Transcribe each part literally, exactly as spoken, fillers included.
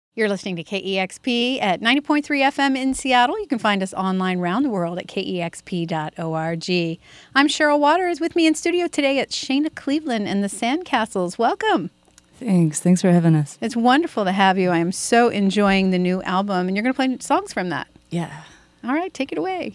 You're listening to K E X P at ninety point three F M in Seattle. You can find us online around the world at K E X P dot org. I'm Cheryl Waters. With me in studio today, it's Shayna Cleveland and the Sandcastles. Welcome. Thanks. Thanks for having us. It's wonderful to have you. I am so enjoying the new album, and you're going to play songs from that. Yeah. All right, take it away.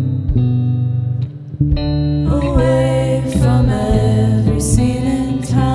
Away from every scene in town.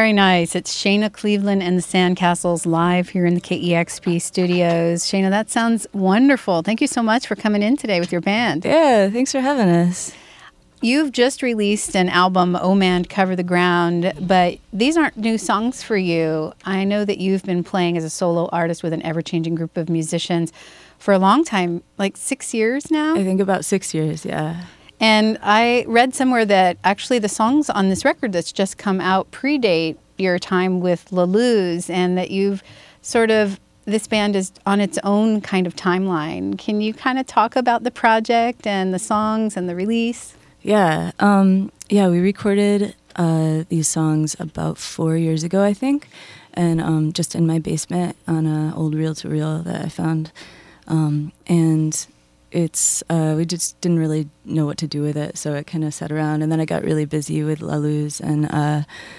Very nice. It's Shana Cleveland and the Sandcastles live here in the K E X P studios. Shana, that sounds wonderful. Thank you so much for coming in today with your band. Yeah, thanks for having us. You've just released an album, Oh Man, Cover the Ground, but these aren't new songs for you. I know that you've been playing as a solo artist with an ever-changing group of musicians for a long time, like six years now? I think about six years, yeah. And I read somewhere that actually the songs on this record that's just come out predate your time with La Luz, and that you've sort of, this band is on its own kind of timeline. Can you kind of talk about the project and the songs and the release? Yeah, um, yeah, we recorded uh, these songs about four years ago, I think, and um, just in my basement on an old reel-to-reel that I found. Um, and it's, uh, we just didn't really know what to do with it, so it kind of sat around. And then I got really busy with La Luz, and uh,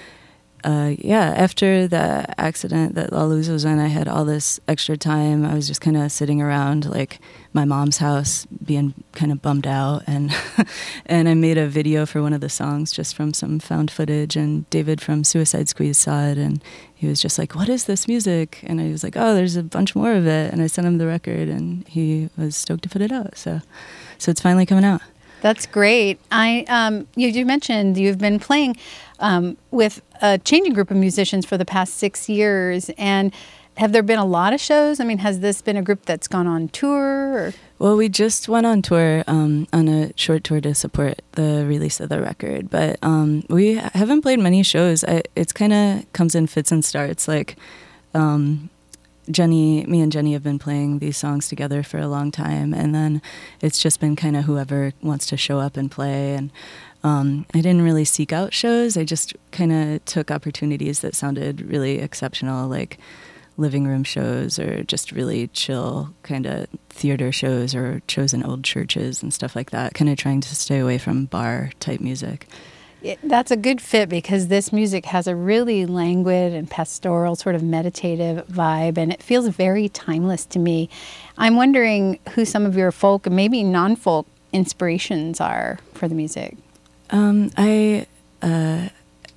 uh, yeah, after the accident that La Luz was in, I had all this extra time. I was just kind of sitting around, like, my mom's house, being kind of bummed out, and and I made a video for one of the songs just from some found footage, and David from Suicide Squeeze saw it, and he was just like, what is this music? And I was like, oh, there's a bunch more of it, and I sent him the record, and he was stoked to put it out, so so it's finally coming out. That's great. I um, you, you mentioned you've been playing um, with a changing group of musicians for the past six years, and have there been a lot of shows? I mean, has this been a group that's gone on tour? Or? Well, we just went on tour, um, on a short tour to support the release of the record, but um, we haven't played many shows. I, it's kind of comes in fits and starts. Like um, Jenny, me and Jenny have been playing these songs together for a long time, and then it's just been kind of whoever wants to show up and play. And um, I didn't really seek out shows. I just kind of took opportunities that sounded really exceptional, like living room shows or just really chill kind of theater shows or shows in old churches and stuff like that, kind of trying to stay away from bar type music. It, that's a good fit because this music has a really languid and pastoral sort of meditative vibe, and it feels very timeless to me. I'm wondering who some of your folk and maybe non-folk inspirations are for the music. Um, I, uh,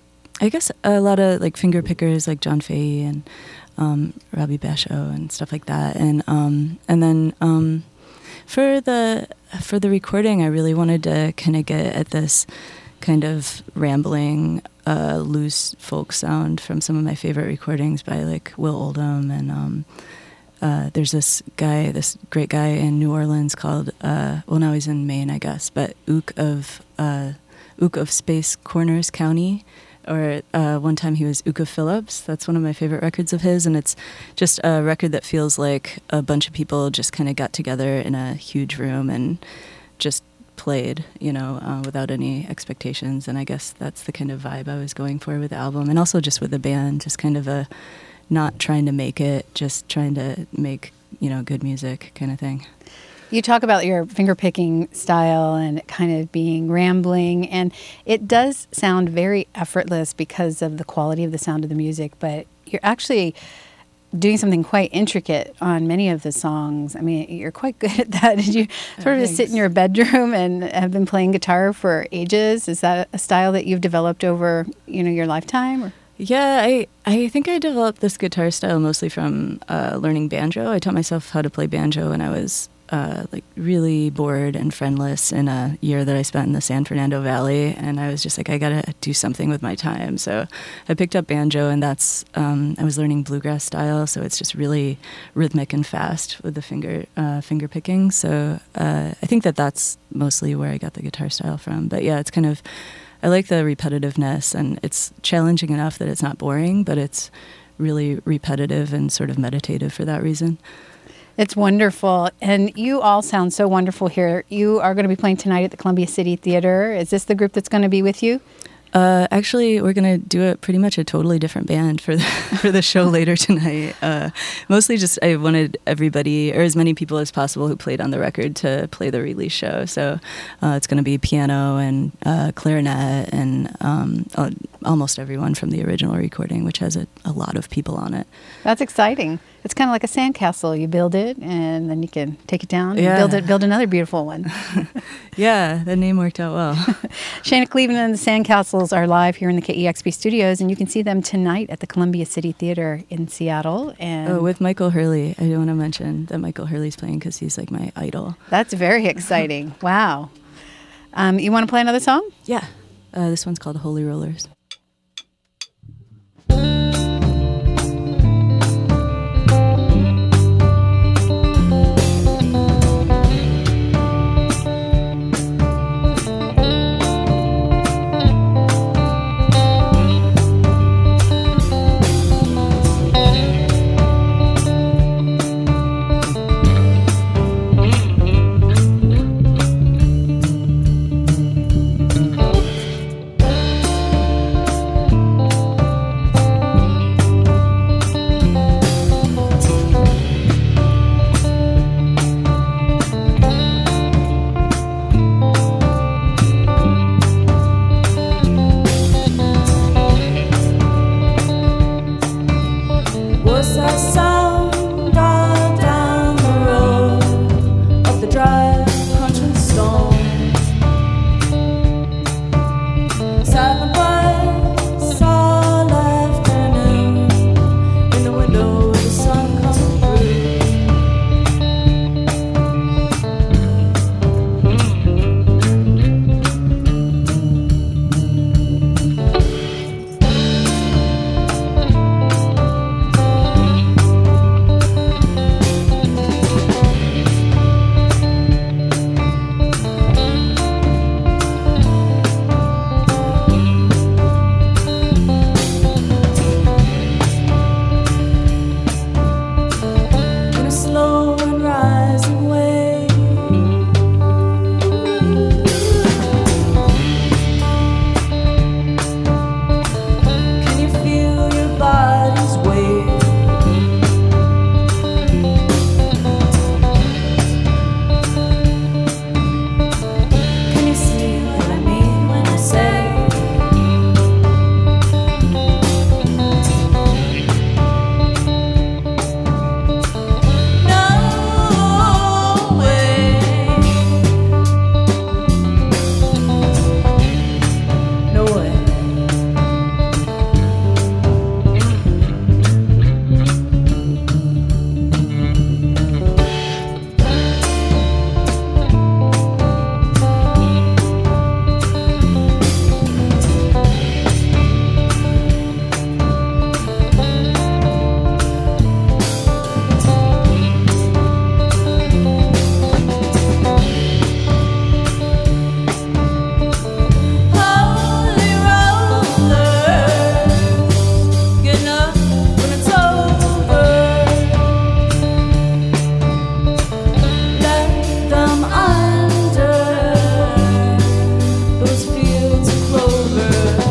I guess a lot of like finger pickers like John Fahey and Um, Robbie Basho and stuff like that, and um, and then um, for the for the recording, I really wanted to kind of get at this kind of rambling, uh, loose folk sound from some of my favorite recordings by like Will Oldham, and um, uh, there's this guy, this great guy in New Orleans called uh, well now he's in Maine, I guess, but Ook of uh, Ook of Space Corners County. Or uh, one time he was Uka Phillips. That's one of my favorite records of his, and it's just a record that feels like a bunch of people just kind of got together in a huge room and just played, you know, uh, without any expectations. And I guess that's the kind of vibe I was going for with the album, and also just with the band, just kind of a not trying to make it, just trying to make, you know, good music kind of thing. You talk about your finger-picking style and it kind of being rambling, and it does sound very effortless because of the quality of the sound of the music, but you're actually doing something quite intricate on many of the songs. I mean, you're quite good at that. Did you sort oh, of just sit in your bedroom and have been playing guitar for ages? Is that a style that you've developed over, you know, your lifetime? Or? Yeah, I, I think I developed this guitar style mostly from uh, learning banjo. I taught myself how to play banjo when I was Uh, like really bored and friendless in a year that I spent in the San Fernando Valley, and I was just like, I gotta do something with my time. So I picked up banjo, and that's um, I was learning bluegrass style, so it's just really rhythmic and fast with the finger uh, finger picking. So uh, I think that that's mostly where I got the guitar style from. But yeah, it's kind of, I like the repetitiveness, and it's challenging enough that it's not boring, but it's really repetitive and sort of meditative for that reason. It's wonderful. And you all sound so wonderful here. You are going to be playing tonight at the Columbia City Theater. Is this the group that's going to be with you? Uh, actually, we're going to do a pretty much a totally different band for the, for the show later tonight. Uh, mostly just I wanted everybody, or as many people as possible who played on the record, to play the release show. So uh, it's going to be piano and uh, clarinet and um, almost everyone from the original recording, which has a, a lot of people on it. That's exciting. It's kind of like a sandcastle. You build it, and then you can take it down and Yeah. build it, build another beautiful one. Yeah, the name worked out well. Shayna Cleveland and the Sandcastles are live here in the K E X P studios, and you can see them tonight at the Columbia City Theater in Seattle. And Oh, with Michael Hurley. I do want to mention that Michael Hurley's playing because he's like my idol. that's very exciting. Wow. Um, you want to play another song? Yeah. Uh, this one's called Holy Rollers. Was that sound all down the road of the dry crunching stone? Silent lights all afternoon in the window with the sun coming in a slow and rising wave. Can you feel your body's weight? Can you see what I mean when I say no way? No way. Holy rollers, getting up when it's over. Let them under those fields of clover.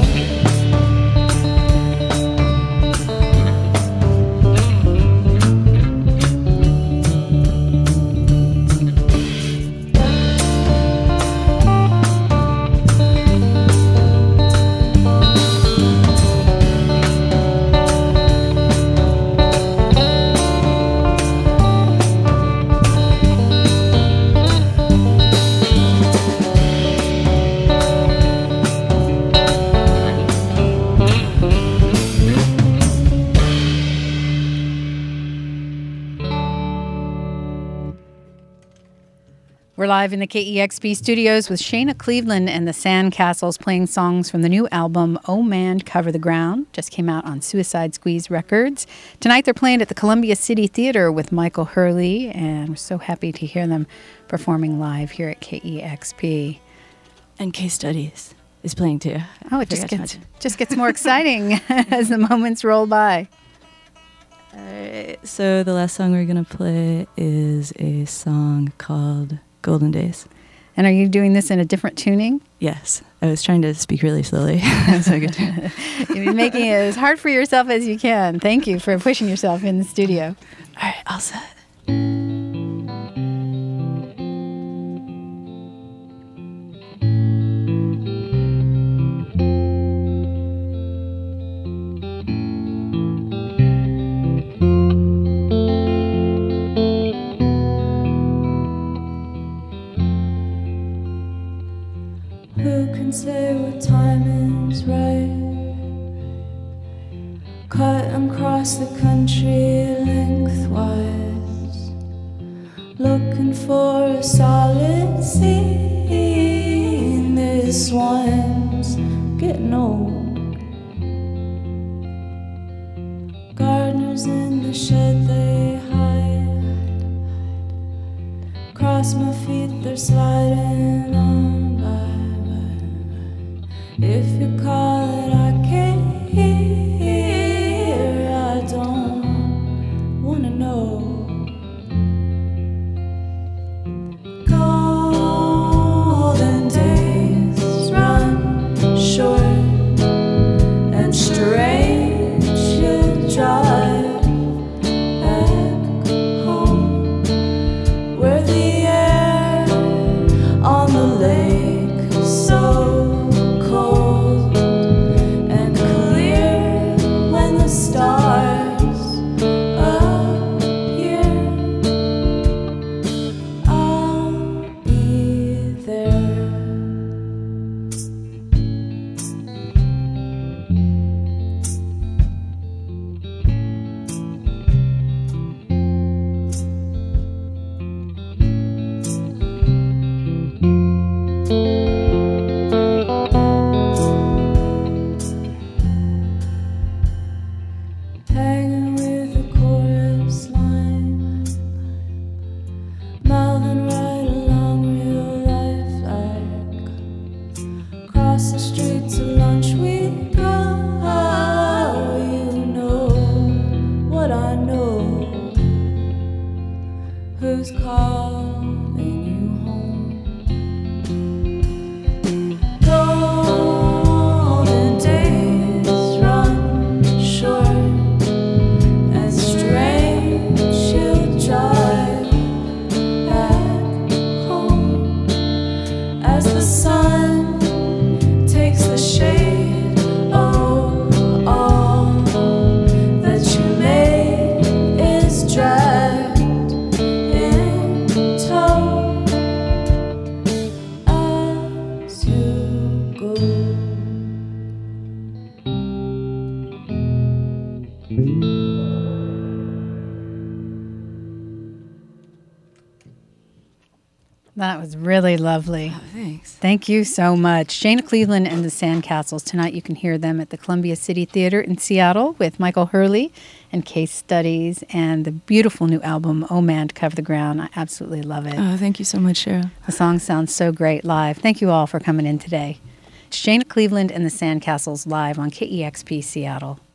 We're live in the K E X P studios with Shayna Cleveland and the Sandcastles playing songs from the new album, Oh Man, Cover the Ground. Just came out on Suicide Squeeze Records. Tonight they're playing at the Columbia City Theater with Michael Hurley, and we're so happy to hear them performing live here at K E X P. And Case Studies is playing too. Oh, it just Forgot to gets mention. just gets more exciting as the moments roll by. Alright, so the last song we're going to play is a song called Golden Days. And are you doing this in a different tuning? Yes, I was trying to speak really slowly so I could. You're making it as hard for yourself as you can. Thank you for pushing yourself in the studio. All right, all set. say what time is right. Cut across the country lengthwise, looking for a solid scene. This one's getting old. Gardeners in the shed, they hide. Cross my feet, they're sliding on by. If you call it, I can't hear. I don't wanna know. Golden days run short and strange. You drive back home where the air on the lake is so cold and clear when the stars appear. I'll be there. Hanging with the chorus line, mouthing right along real life like. Across the street to lunch we go. You know what I know. Who's calling you home? Golden days run short and strange. You drive back home as the sun takes the shade. Oh, all that you made is dragged in tow as you go. That was really lovely. Oh, thanks. Thank you so much. Shana Cleveland and the Sandcastles. Tonight you can hear them at the Columbia City Theater in Seattle with Michael Hurley and Case Studies and the beautiful new album, Oh Man to Cover the Ground. I absolutely love it. Oh, thank you so much, Cheryl. The song sounds so great live. Thank you all for coming in today. Shana Cleveland and the Sandcastles live on K E X P Seattle.